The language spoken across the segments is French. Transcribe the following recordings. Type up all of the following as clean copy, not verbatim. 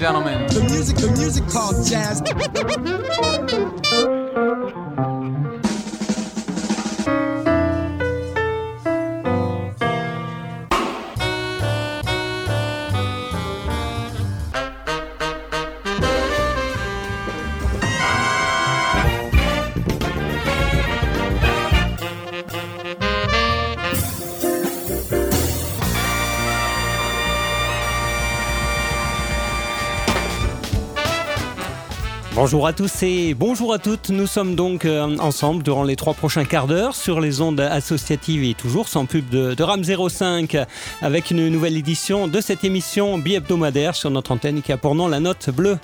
gentlemen. The music called jazz. Bonjour à tous et bonjour à toutes, nous sommes donc ensemble durant les 3 prochains quarts d'heure sur les ondes associatives et toujours sans pub de RAM 05 avec une nouvelle édition de cette émission bi-hebdomadaire sur notre antenne qui a pour nom la Note Bleue.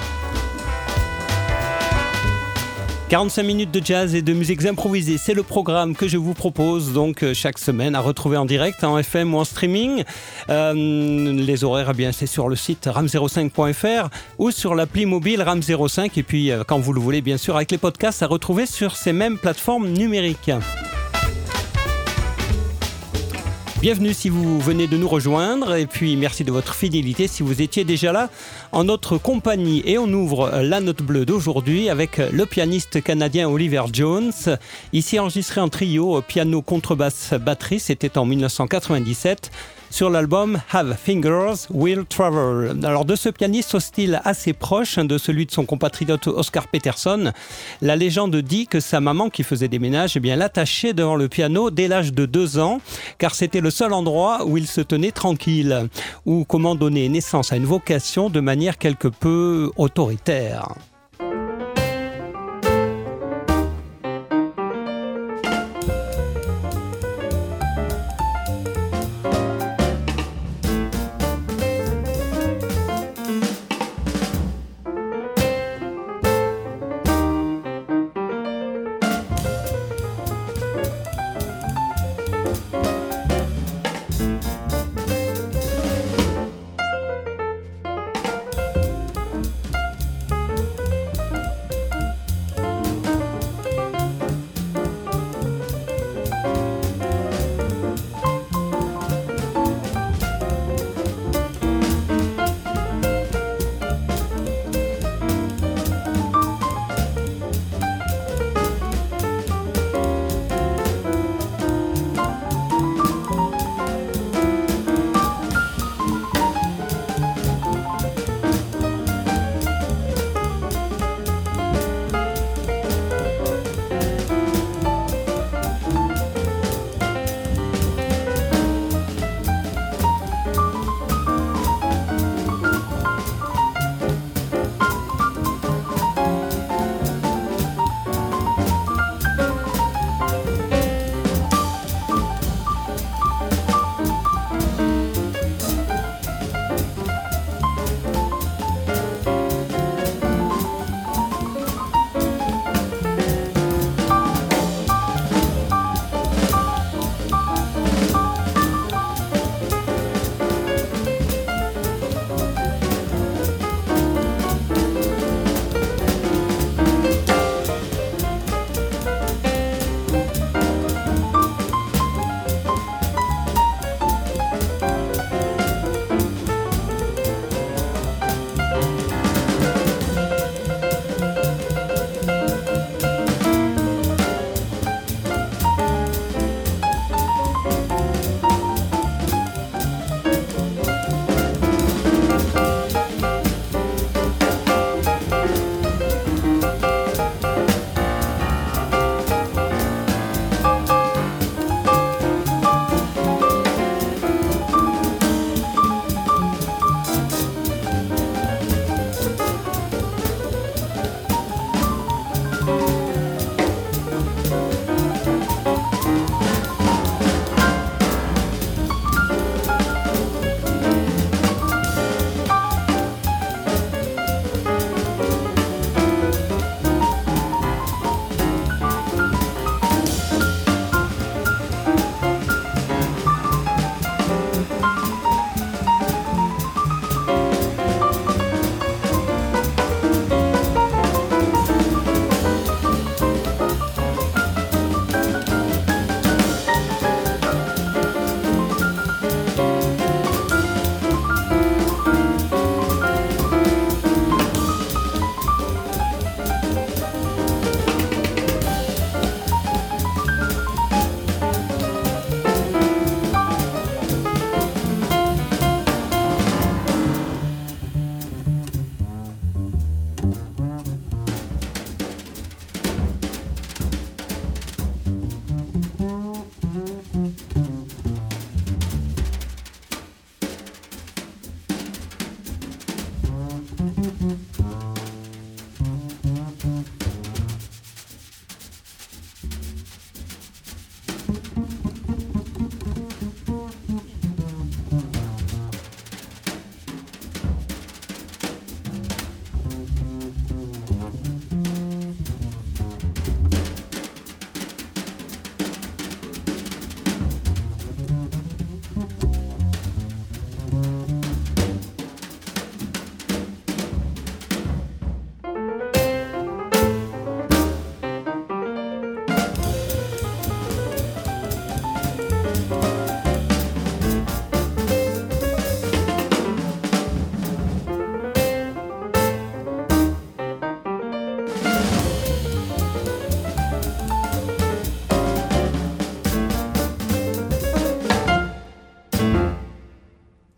45 minutes de jazz et de musiques improvisées, c'est le programme que je vous propose donc chaque semaine à retrouver en direct, en FM ou en streaming. Les horaires, eh bien, c'est sur le site ram05.fr ou sur l'appli mobile RAM05 et puis quand vous le voulez bien sûr avec les podcasts à retrouver sur ces mêmes plateformes numériques. Bienvenue si vous venez de nous rejoindre et puis merci de votre fidélité si vous étiez déjà là en notre compagnie. Et on ouvre la Note Bleue d'aujourd'hui avec le pianiste canadien Oliver Jones, ici enregistré en trio, piano, contrebasse, batterie, c'était en 1997. Sur l'album Have Fingers Will Travel. Alors de ce pianiste au style assez proche de celui de son compatriote Oscar Peterson, la légende dit que sa maman qui faisait des ménages l'attachait devant le piano dès l'âge de 2 ans, car c'était le seul endroit où il se tenait tranquille, ou comment donner naissance à une vocation de manière quelque peu autoritaire.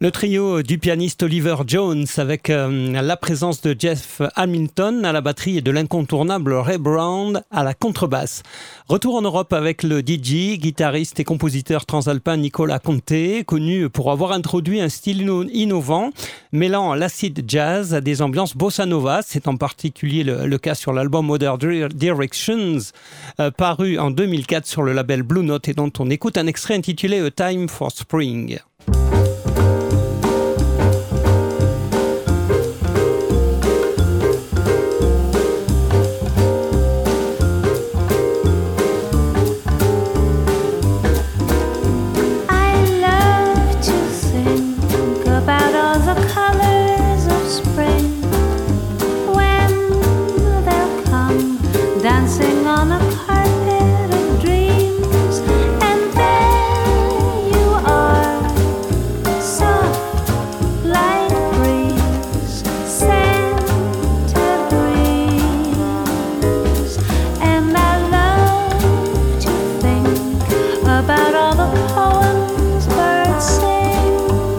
Le trio du pianiste Oliver Jones avec la présence de Jeff Hamilton à la batterie et de l'incontournable Ray Brown à la contrebasse. Retour en Europe avec le DJ, guitariste et compositeur transalpin Nicola Conte, connu pour avoir introduit un style innovant, mêlant l'acid jazz à des ambiances bossa nova. C'est en particulier le cas sur l'album Other Directions, paru en 2004 sur le label Blue Note et dont on écoute un extrait intitulé A Time for Spring. Dancing on a carpet of dreams, and there you are, soft light breeze, scented breeze, and I love to think about all the poems birds sing.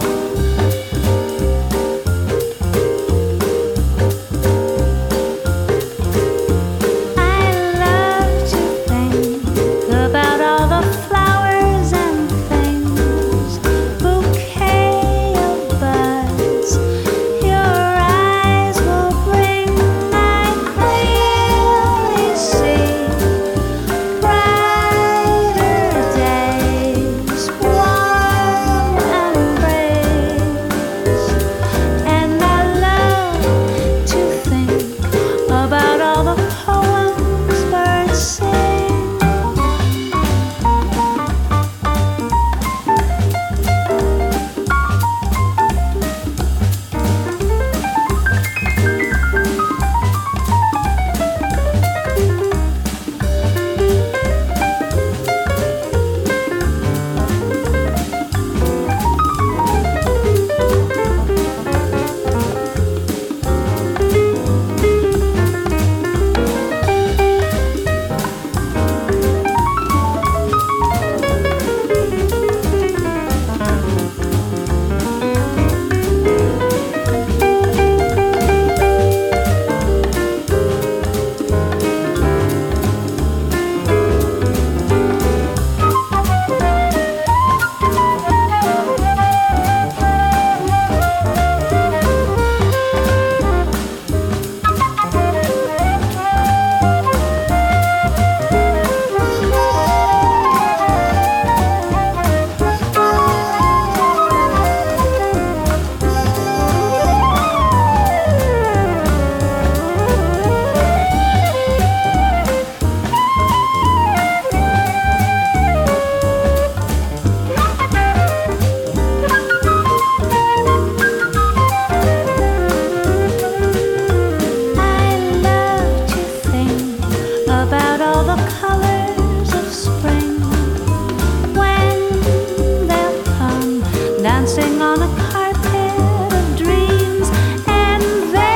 Dancing on a carpet of dreams, and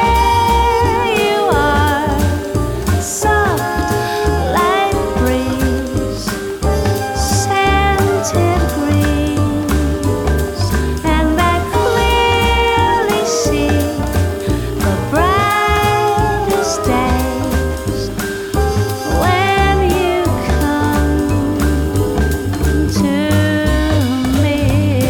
there you are, soft light breeze, scented breeze, and I clearly see the brightest days when you come to me.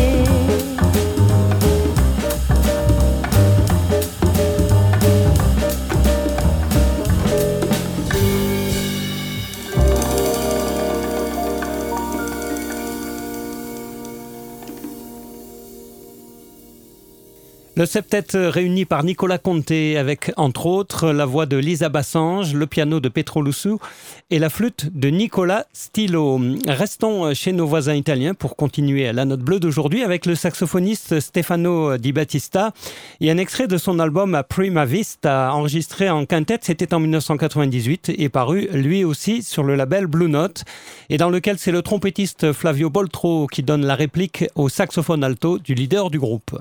Le septet réuni par Nicola Conte avec, entre autres, la voix de Lisa Bassange, le piano de Pietro Lussu et la flûte de Nicola Stillo. Restons chez nos voisins italiens pour continuer la note bleue d'aujourd'hui avec le saxophoniste Stefano Di Battista et un extrait de son album A Prima Vista, enregistré en quintette, c'était en 1998 et paru lui aussi sur le label Blue Note, et dans lequel c'est le trompettiste Flavio Boltro qui donne la réplique au saxophone alto du leader du groupe.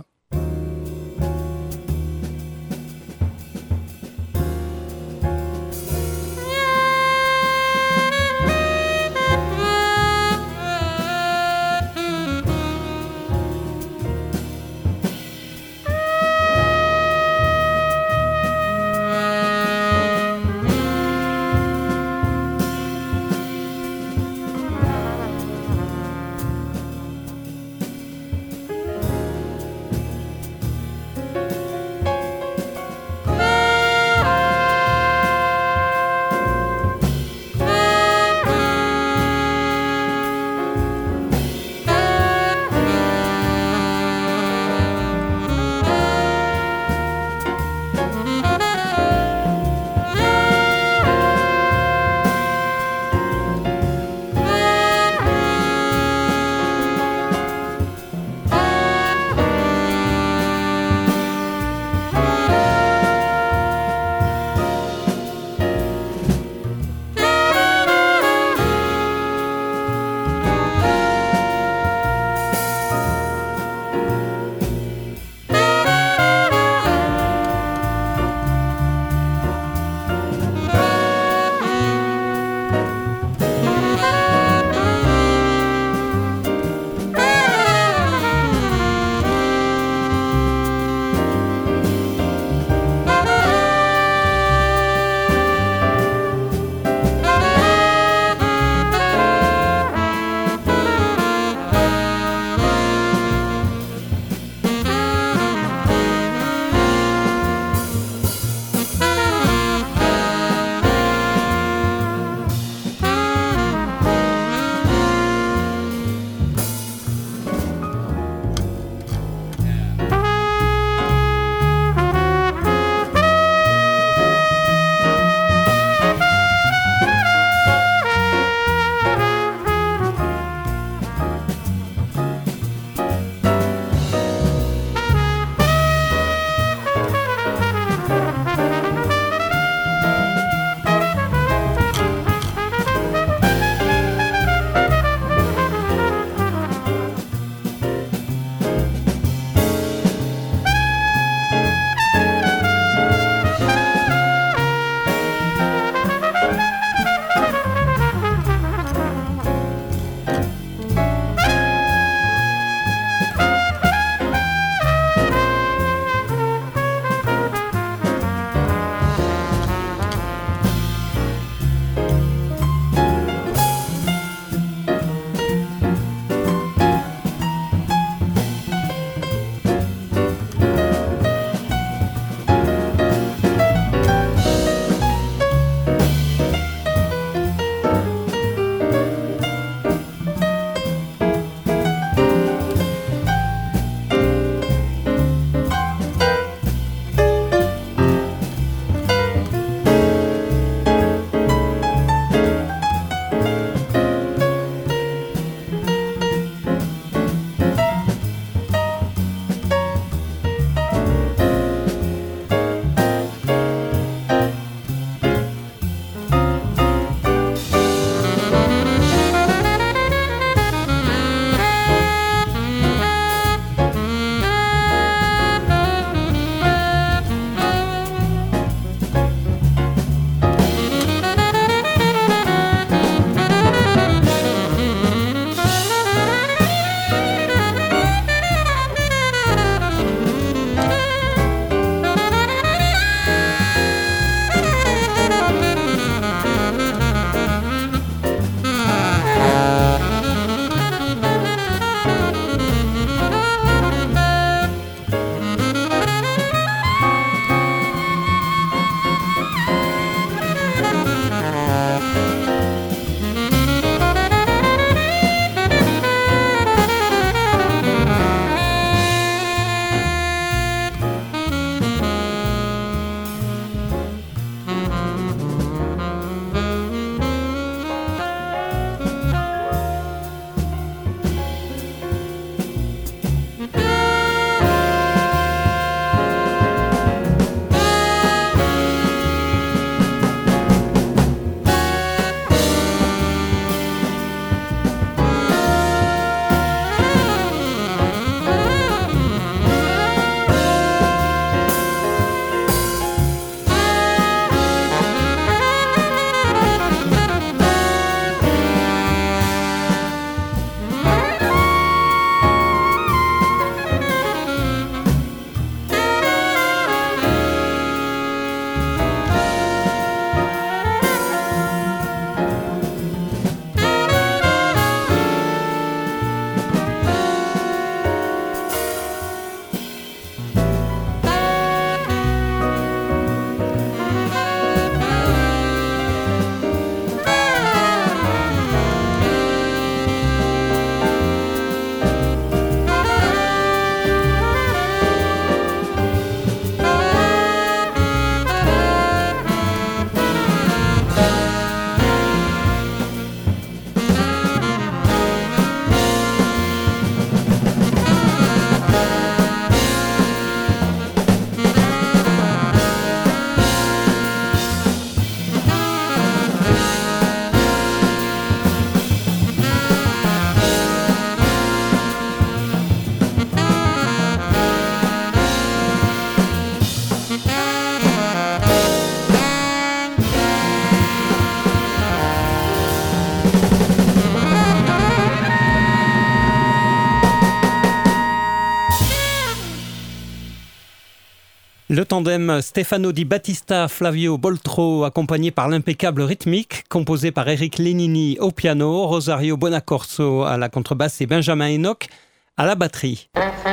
Le tandem Stefano Di Battista-Flavio Boltro, accompagné par l'impeccable rythmique, composé par Eric Lenini au piano, Rosario Bonaccorso à la contrebasse et Benjamin Enoch à la batterie.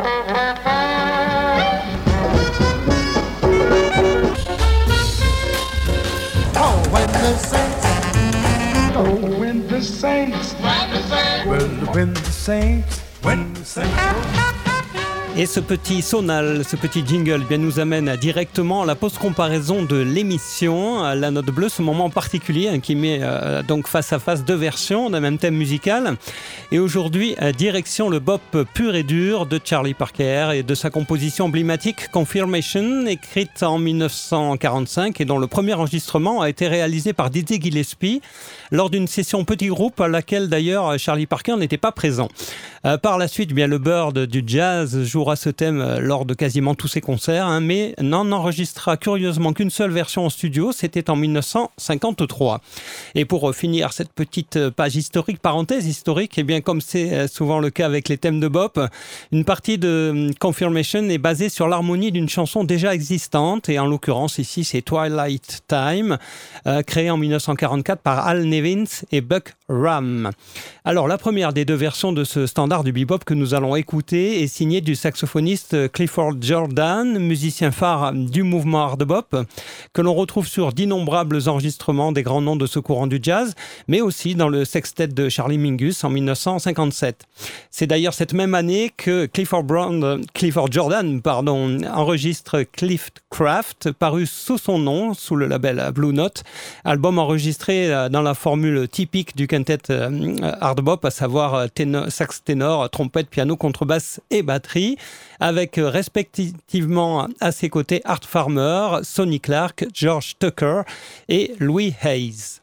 Et ce petit sonal, ce petit jingle bien, nous amène directement à la post-comparaison de l'émission, La Note Bleue, ce moment particulier qui met donc face à face deux versions d'un même thème musical. Et aujourd'hui, direction le bop pur et dur de Charlie Parker et de sa composition emblématique Confirmation, écrite en 1945 et dont le premier enregistrement a été réalisé par Dizzy Gillespie lors d'une session petit groupe à laquelle d'ailleurs Charlie Parker n'était pas présent. Par la suite, bien, le Bird du jazz jouera ce thème lors de quasiment tous ses concerts, mais n'en enregistra curieusement qu'une seule version en studio, c'était en 1953. Et pour finir cette petite page historique, parenthèse historique, et bien comme c'est souvent le cas avec les thèmes de bop, une partie de Confirmation est basée sur l'harmonie d'une chanson déjà existante, et en l'occurrence ici c'est Twilight Time, créée en 1944 par Al Nevins et Buck Ram. Alors la première des deux versions de ce standard du bebop que nous allons écouter est signée du saxophoniste Clifford Jordan, musicien phare du mouvement hard bop, que l'on retrouve sur d'innombrables enregistrements des grands noms de ce courant du jazz, mais aussi dans le sextet de Charlie Mingus en 1957. C'est d'ailleurs cette même année que Clifford Jordan enregistre Cliffcraft, paru sous son nom, sous le label Blue Note, album enregistré dans la formule typique du quintet hard bop, à savoir sax ténor, trompette, piano, contrebasse et batterie, avec respectivement à ses côtés Art Farmer, Sonny Clark, George Tucker et Louis Hayes.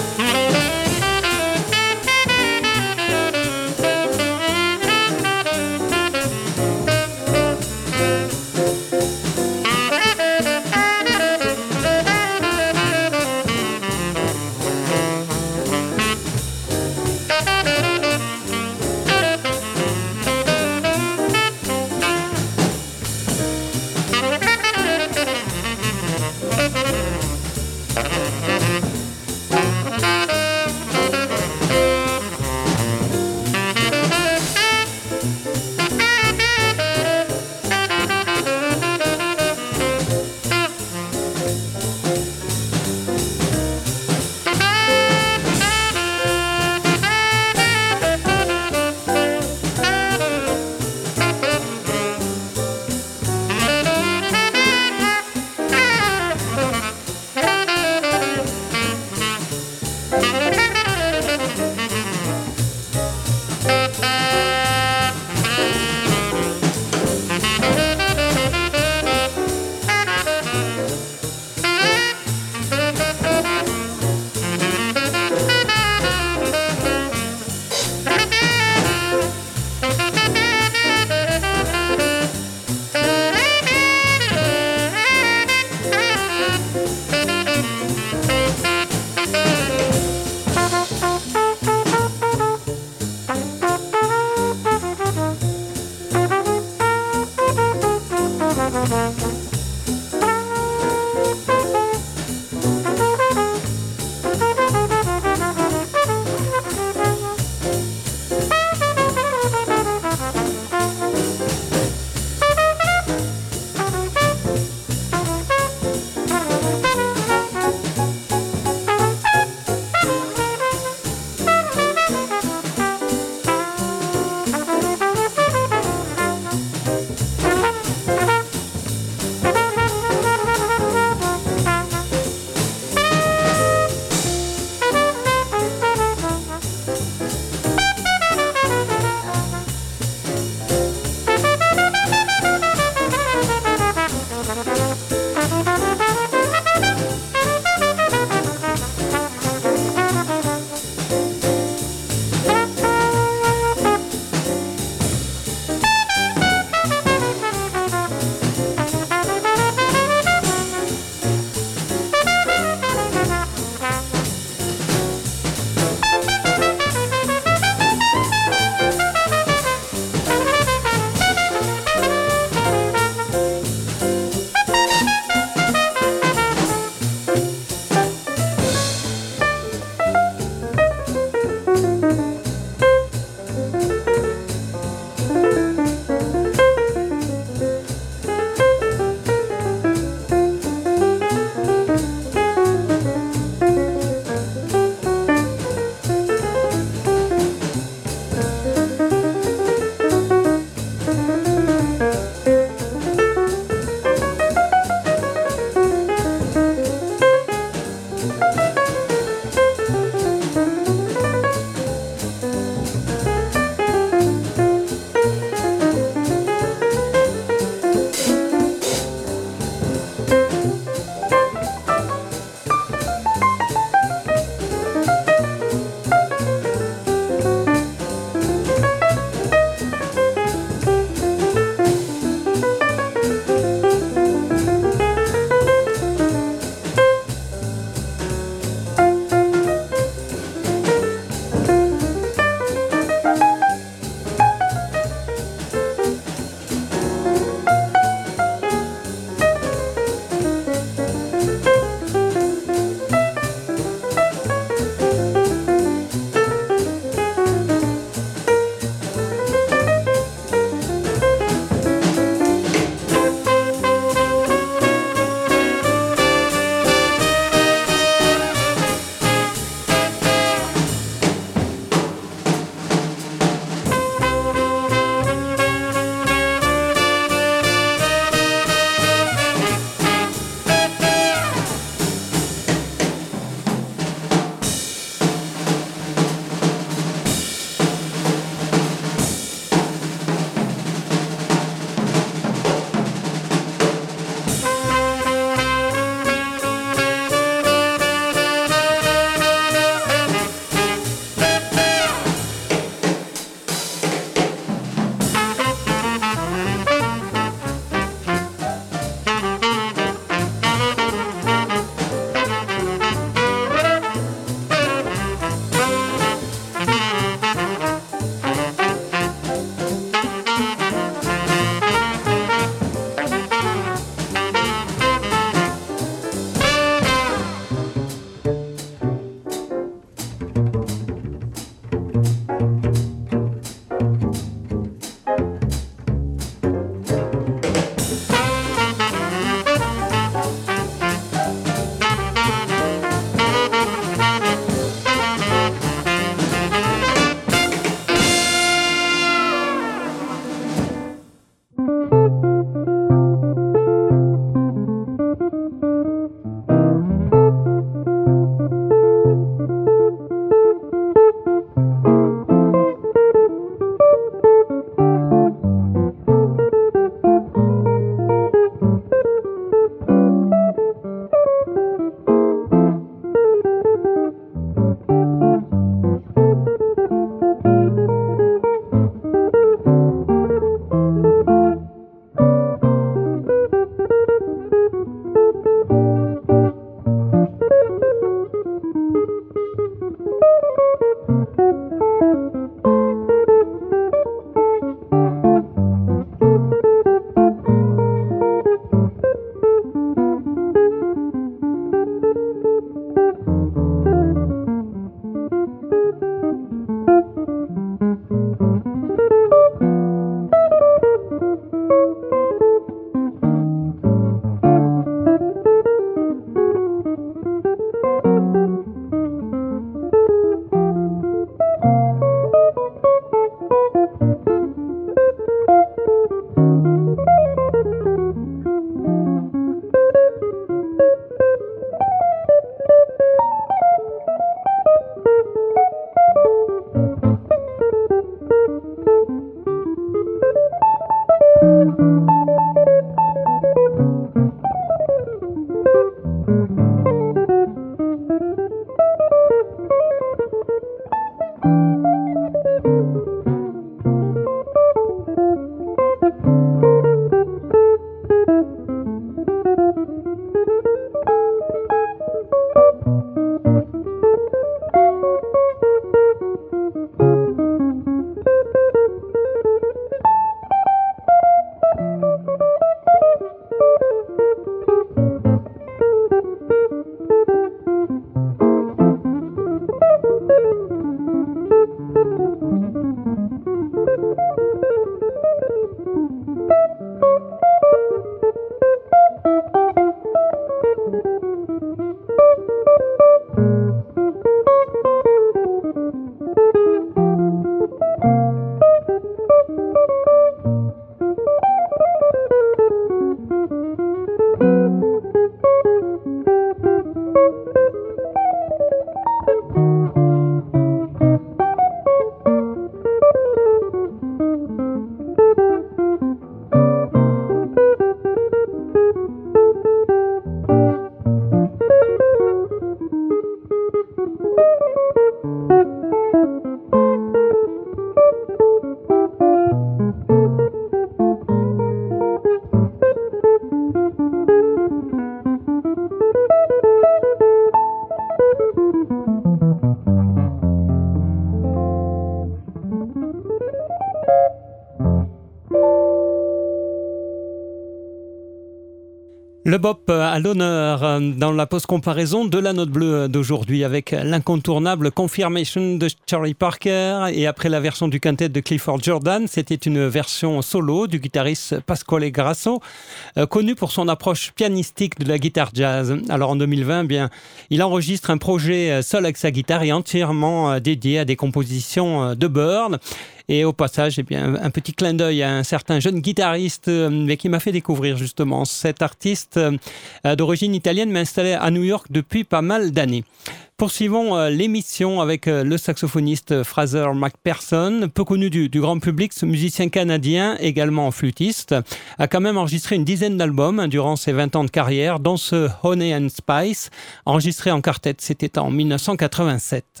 Le bop à l'honneur dans la post-comparaison de la note bleue d'aujourd'hui avec l'incontournable Confirmation de Charlie Parker et après la version du quintet de Clifford Jordan, c'était une version solo du guitariste Pasquale Grasso, connu pour son approche pianistique de la guitare jazz. Alors en 2020, il enregistre un projet seul avec sa guitare et entièrement dédié à des compositions de Bird. Et au passage, un petit clin d'œil à un certain jeune guitariste qui m'a fait découvrir justement cet artiste d'origine italienne, mais installé à New York depuis pas mal d'années. Poursuivons l'émission avec le saxophoniste Fraser McPherson, peu connu du grand public. Ce musicien canadien, également flûtiste, a quand même enregistré une dizaine d'albums durant ses 20 ans de carrière, dont ce Honey and Spice, enregistré en quartet, c'était en 1987.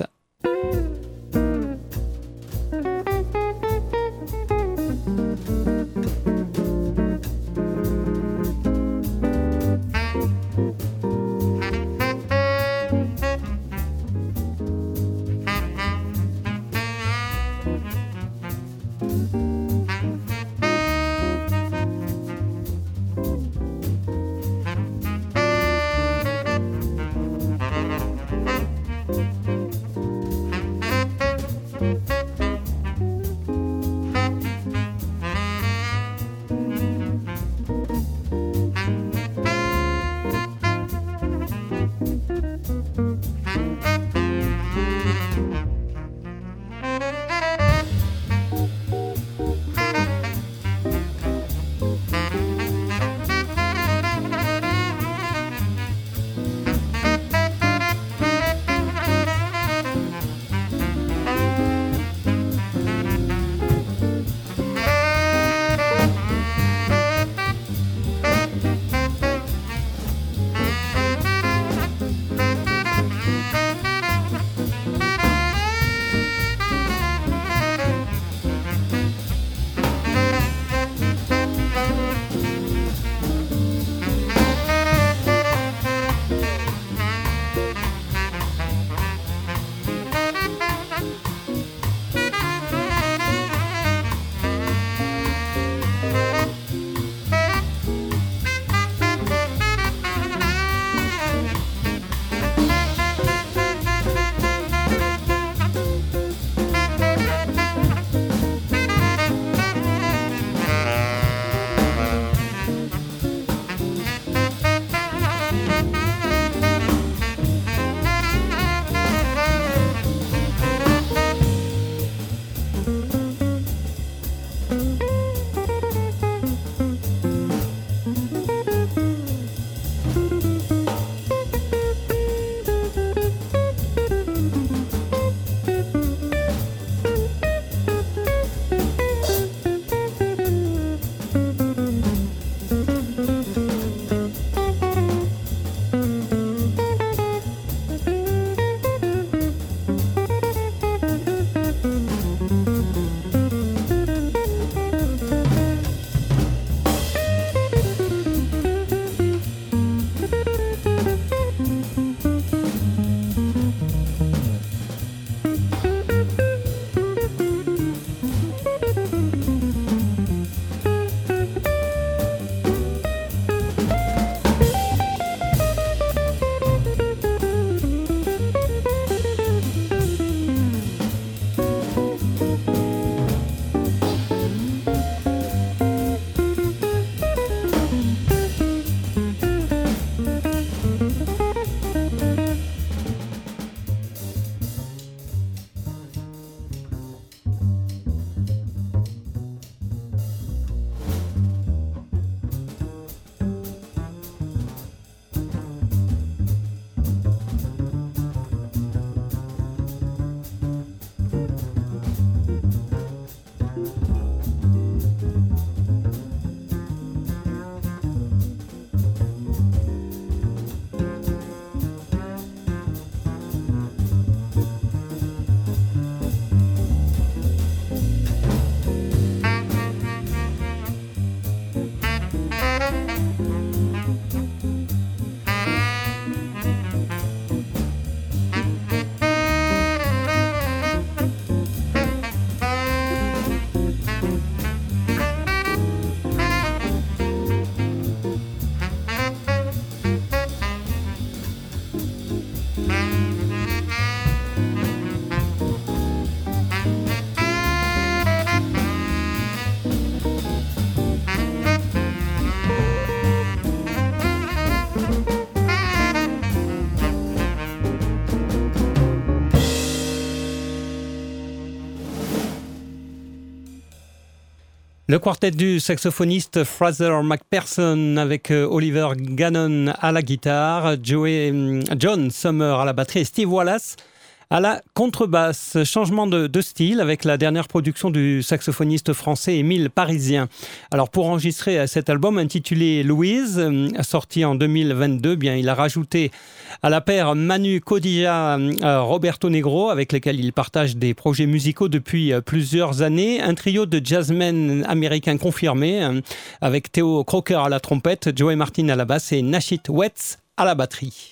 Le quartet du saxophoniste Fraser McPherson avec Oliver Gannon à la guitare, John Summer à la batterie et Steve Wallace à la contrebasse. Changement de style avec la dernière production du saxophoniste français Émile Parisien. Alors pour enregistrer cet album intitulé Louise, sorti en 2022, bien il a rajouté à la paire Manu Codilla, Roberto Negro, avec lesquels il partage des projets musicaux depuis plusieurs années. Un trio de jazzmen américains confirmés, avec Theo Crocker à la trompette, Joey Martin à la basse et Nashit Wetz à la batterie.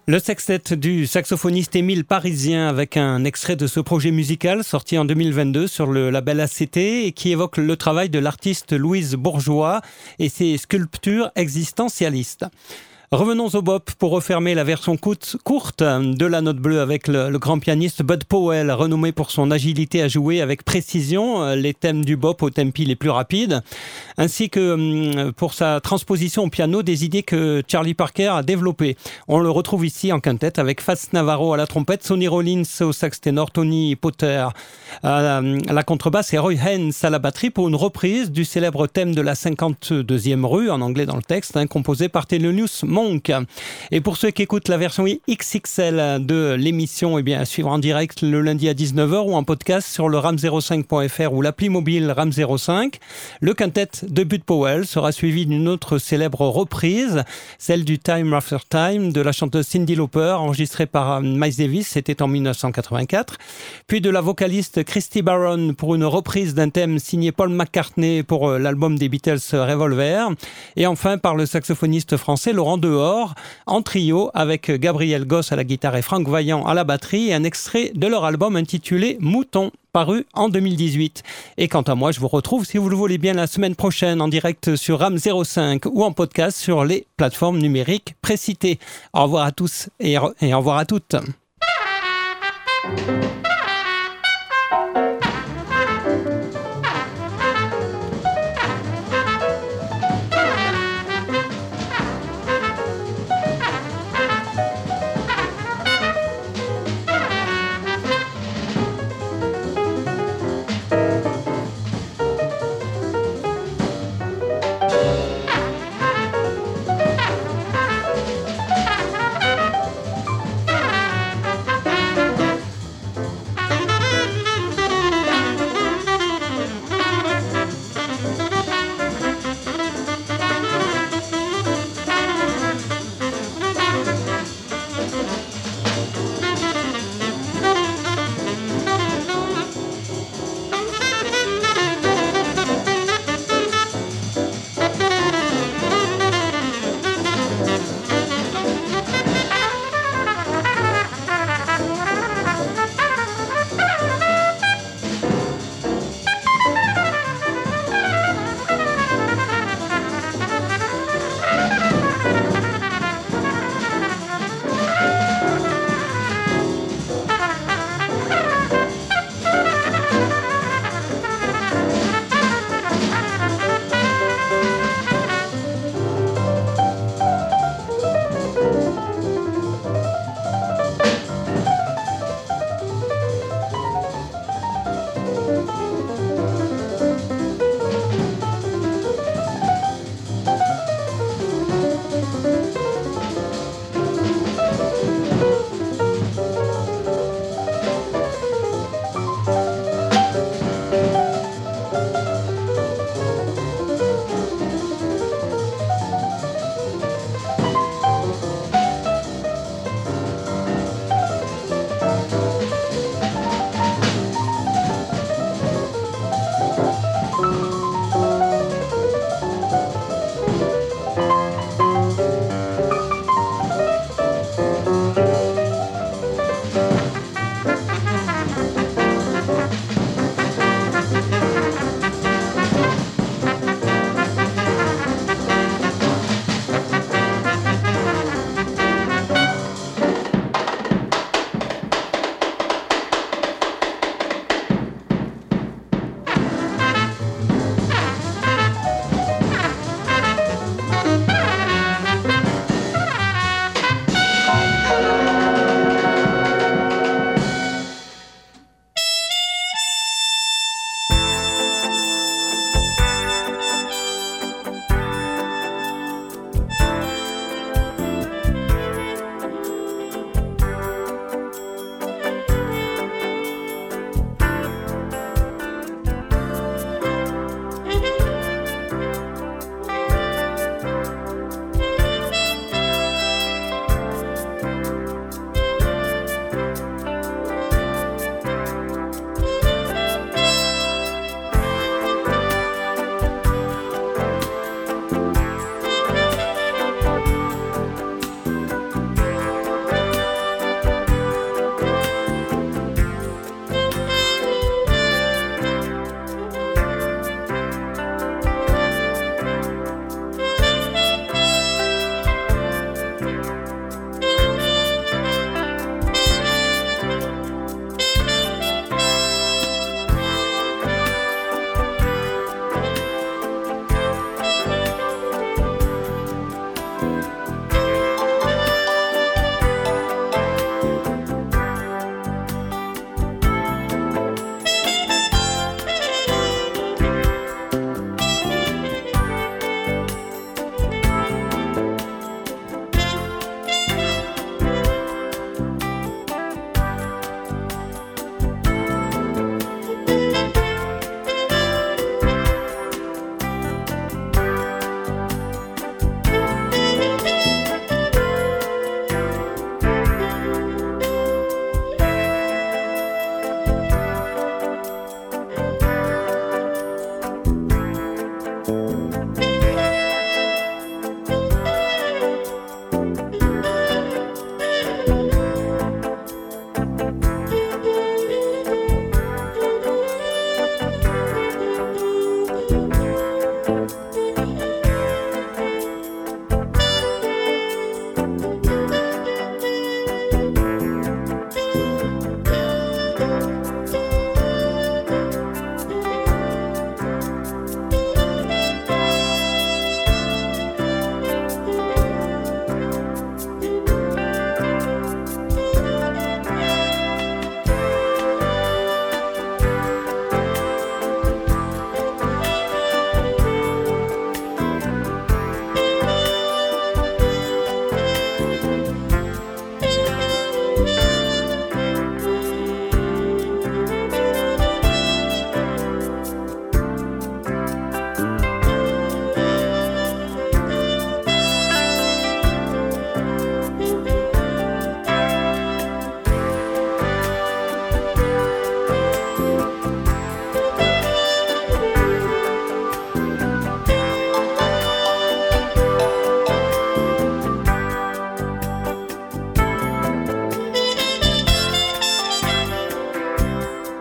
Le sextet du saxophoniste Émile Parisien avec un extrait de ce projet musical sorti en 2022 sur le label ACT et qui évoque le travail de l'artiste Louise Bourgeois et ses sculptures existentialistes. Revenons au bop pour refermer la version courte de la note bleue avec le grand pianiste Bud Powell, renommé pour son agilité à jouer avec précision les thèmes du bop au tempi les plus rapides, ainsi que pour sa transposition au piano des idées que Charlie Parker a développées. On le retrouve ici en quintette avec Fats Navarro à la trompette, Sonny Rollins au sax ténor, Tony Potter à la contrebasse et Roy Haynes à la batterie pour une reprise du célèbre thème de la 52e rue, en anglais dans le texte, composé par Thelonious Monk. Et pour ceux qui écoutent la version XXL de l'émission, à suivre en direct le lundi à 19h ou en podcast sur le ram05.fr ou l'appli mobile RAM05. Le quintet de Bud Powell sera suivi d'une autre célèbre reprise, celle du Time After Time de la chanteuse Cyndi Lauper, enregistrée par Miles Davis, c'était en 1984. Puis de la vocaliste Christy Barron pour une reprise d'un thème signé Paul McCartney pour l'album des Beatles Revolver. Et enfin par le saxophoniste français Laurent Dehors, en trio avec Gabriel Goss à la guitare et Franck Vaillant à la batterie, et un extrait de leur album intitulé Mouton, paru en 2018. Et quant à moi, je vous retrouve, si vous le voulez bien, la semaine prochaine en direct sur RAM05 ou en podcast sur les plateformes numériques précitées. Au revoir à tous et au revoir à toutes.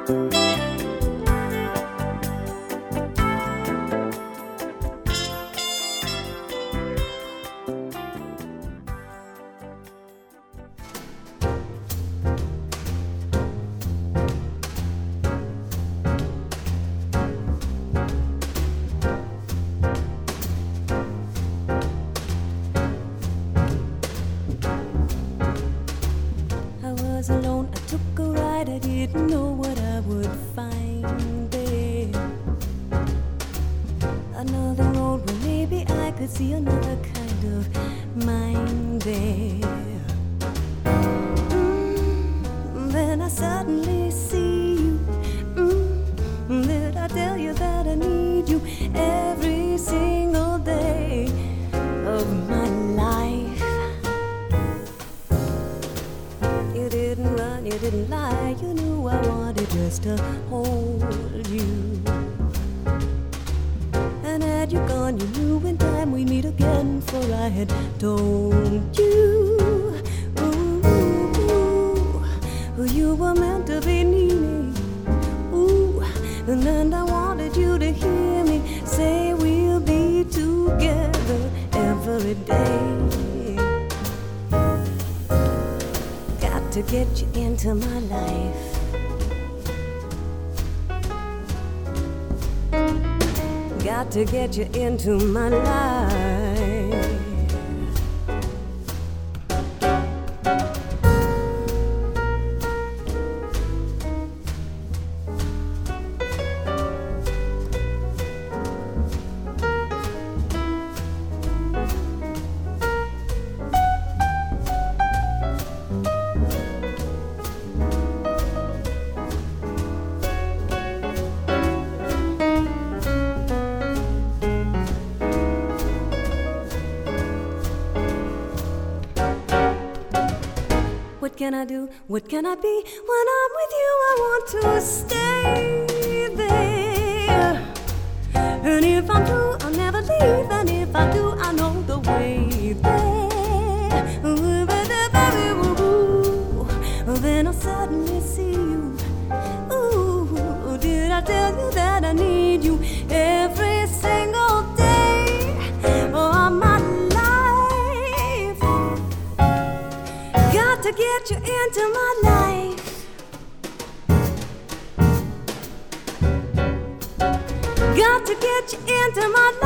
Alone, I took a ride, I didn't know what I would find there. Another road where maybe I could see another kind of mind there. Then I suddenly see you. Did I tell you that I need you every single day of my life? You didn't run, you didn't lie, you knew I wanted just to hold you. And had you gone, you knew in time we'd meet again, for I had told you. Ooh, you were meant to be near me. Ooh, and then I wanted you to hear me say we'll be together every day. To get you into my life, got to get you into my life. What can I do? What can I be? When I'm with you, I want to stay there. And if I'm through, I'll never leave. And if I do, I know the way there. Then I'll suddenly see you. Ooh, did I tell you that I need you every single day of my life? Got to get you into my life. Got to get you into my life.